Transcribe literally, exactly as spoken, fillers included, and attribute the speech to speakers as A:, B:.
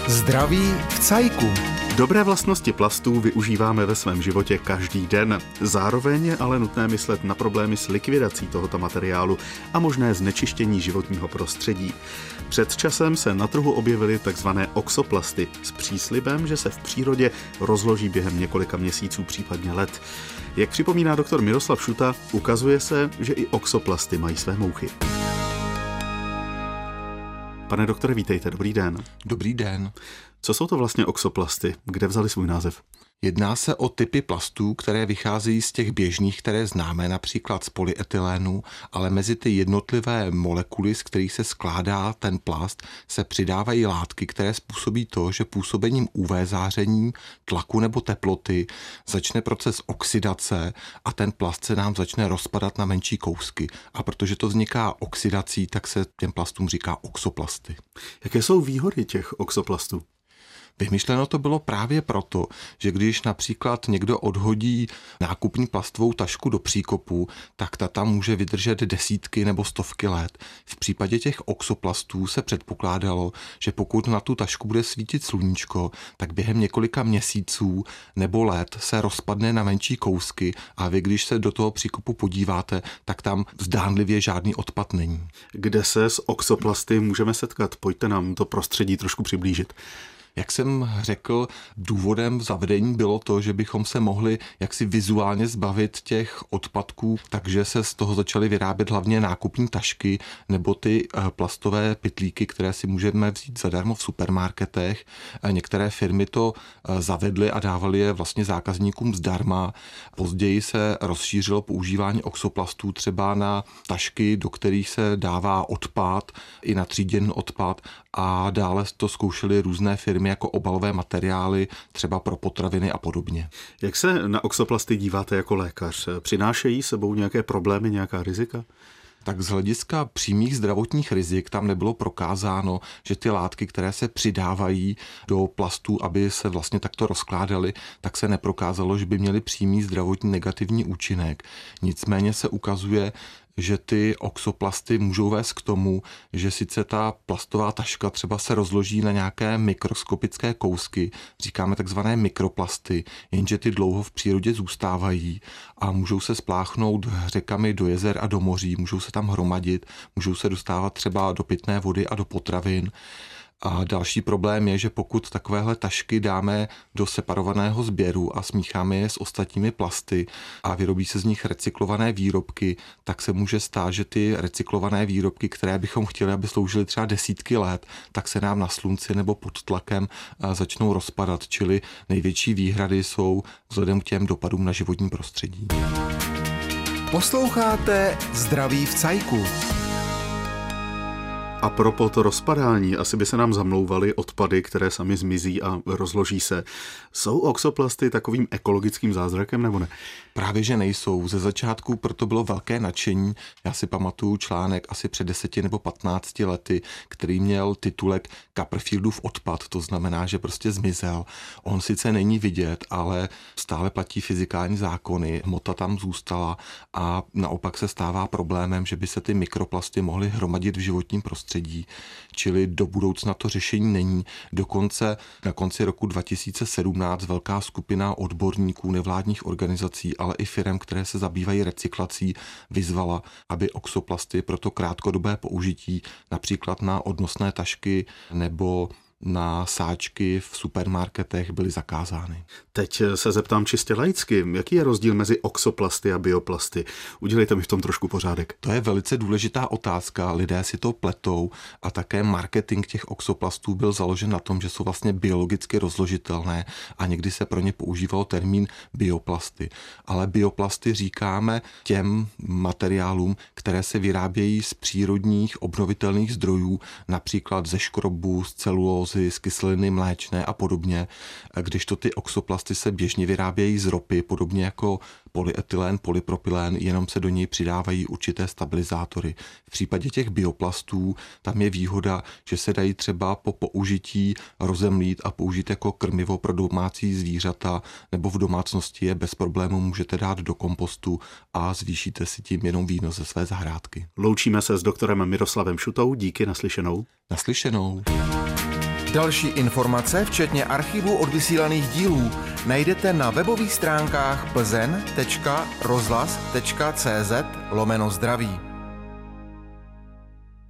A: Zdraví v cajku.
B: Dobré vlastnosti plastů využíváme ve svém životě každý den. Zároveň je ale nutné myslet na problémy s likvidací tohoto materiálu a možné znečištění životního prostředí. Před časem se na trhu objevily takzvané oxoplasty s příslibem, že se v přírodě rozloží během několika měsíců, případně let. Jak připomíná doktor Miroslav Šuta, ukazuje se, že i oxoplasty mají své mouchy. Pane doktore, vítejte, dobrý den.
C: Dobrý den.
B: Co jsou to vlastně oxoplasty? Kde vzali svůj název?
C: Jedná se o typy plastů, které vycházejí z těch běžných, které známe, například z polyetylénu, ale mezi ty jednotlivé molekuly, z kterých se skládá ten plast, se přidávají látky, které způsobí to, že působením U V záření, tlaku nebo teploty začne proces oxidace a ten plast se nám začne rozpadat na menší kousky. A protože to vzniká oxidací, tak se těm plastům říká oxoplasty.
B: Jaké jsou výhody těch oxoplastů?
C: Vymyšleno to bylo právě proto, že když například někdo odhodí nákupní plastovou tašku do příkopu, tak ta tam může vydržet desítky nebo stovky let. V případě těch oxoplastů se předpokládalo, že pokud na tu tašku bude svítit sluníčko, tak během několika měsíců nebo let se rozpadne na menší kousky a vy, když se do toho příkopu podíváte, tak tam zdánlivě žádný odpad není.
B: Kde se s oxoplasty můžeme setkat? Pojďte nám to prostředí trošku přiblížit.
C: Jak jsem řekl, důvodem zavedení bylo to, že bychom se mohli jaksi vizuálně zbavit těch odpadků, takže se z toho začaly vyrábět hlavně nákupní tašky nebo ty plastové pytlíky, které si můžeme vzít zadarmo v supermarketech. Některé firmy to zavedly a dávaly je vlastně zákazníkům zdarma. Později se rozšířilo používání oxoplastů třeba na tašky, do kterých se dává odpad, i na tříděný odpad, a dále to zkoušely různé firmy jako obalové materiály, třeba pro potraviny a podobně.
B: Jak se na oxoplasty díváte jako lékař? Přinášejí sebou nějaké problémy, nějaká rizika?
C: Tak z hlediska přímých zdravotních rizik tam nebylo prokázáno, že ty látky, které se přidávají do plastů, aby se vlastně takto rozkládaly, tak se neprokázalo, že by měly přímý zdravotní negativní účinek. Nicméně se ukazuje, že ty oxoplasty můžou vést k tomu, že sice ta plastová taška třeba se rozloží na nějaké mikroskopické kousky, říkáme takzvané mikroplasty, jenže ty dlouho v přírodě zůstávají a můžou se spláchnout řekami do jezer a do moří, můžou se tam hromadit, můžou se dostávat třeba do pitné vody a do potravin. A další problém je, že pokud takovéhle tašky dáme do separovaného sběru a smícháme je s ostatními plasty a vyrobí se z nich recyklované výrobky, tak se může stát, že ty recyklované výrobky, které bychom chtěli, aby sloužily třeba desítky let, tak se nám na slunci nebo pod tlakem začnou rozpadat. Čili největší výhrady jsou vzhledem k těm dopadům na životní prostředí.
A: Posloucháte Zdraví v cajku.
B: A propos to rozpadání, asi by se nám zamlouvaly odpady, které sami zmizí a rozloží se. Jsou oxoplasty takovým ekologickým zázrakem nebo ne?
C: Právě že nejsou. Ze začátku proto bylo velké nadšení. Já si pamatuju článek asi před deseti nebo patnácti lety, který měl titulek Copperfieldův odpad. To znamená, že prostě zmizel. On sice není vidět, ale stále platí fyzikální zákony. Hmota tam zůstala a naopak se stává problémem, že by se ty mikroplasty mohly hromadit v životním prostředí. Čili do budoucna to řešení není. Dokonce na konci roku dva tisíce sedmnáct velká skupina odborníků, nevládních organizací, ale i firem, které se zabývají recyklací, vyzvala, aby oxoplasty pro to krátkodobé použití, například na odnosné tašky nebo na sáčky v supermarketech, byly zakázány.
B: Teď se zeptám čistě laicky, jaký je rozdíl mezi oxoplasty a bioplasty? Udělejte mi v tom trošku pořádek.
C: To je velice důležitá otázka, lidé si to pletou a také marketing těch oxoplastů byl založen na tom, že jsou vlastně biologicky rozložitelné a někdy se pro ně používal termín bioplasty. Ale bioplasty říkáme těm materiálům, které se vyrábějí z přírodních obnovitelných zdrojů, například ze škrobu, z celulózy, z kyseliny mléčné a podobně, kdežto ty oxoplasty se běžně vyrábějí z ropy, podobně jako polyetylen, polypropylen, jenom se do něj přidávají určité stabilizátory. V případě těch bioplastů tam je výhoda, že se dají třeba po použití rozemlít a použít jako krmivo pro domácí zvířata, nebo v domácnosti je bez problému můžete dát do kompostu a zvýšíte si tím jenom výnos ze své zahrádky.
B: Loučíme se s doktorem Miroslavem Šutou, díky, naslyšenou.
C: Naslyšenou.
A: Další informace, včetně archivu odvysílaných dílů, najdete na webových stránkách plzeň tečka rozhlas tečka cz lomeno zdraví.